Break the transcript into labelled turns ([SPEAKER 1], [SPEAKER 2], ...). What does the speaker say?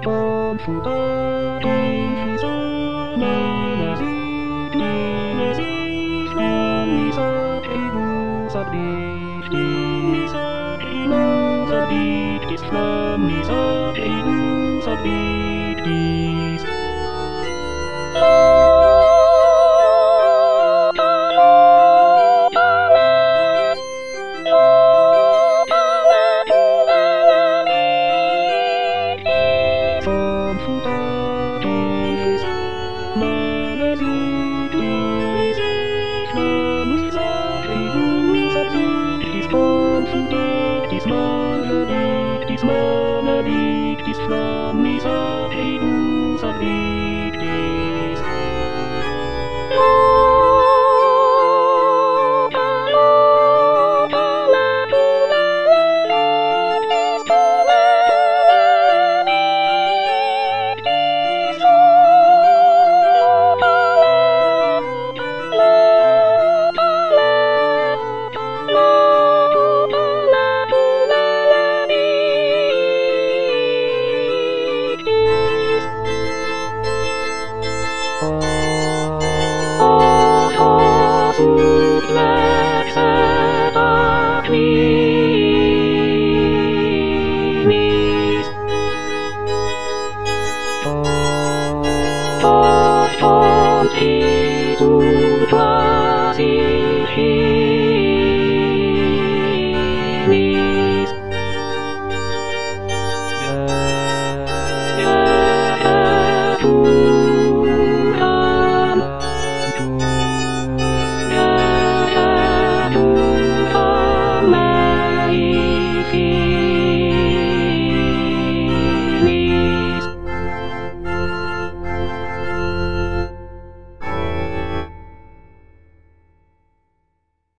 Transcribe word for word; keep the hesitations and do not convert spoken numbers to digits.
[SPEAKER 1] Confuta, confusa, manasik, manasik, manisa, ibusa, dikisa, masa, dikis, manisa, ibusa, dikis. Confuta, confusa, manasik, manasik, manisa, ibusa, dikis, confuta, dikis, mana, dikis, mana, dikis, manisa, ibusa, dikis. Itu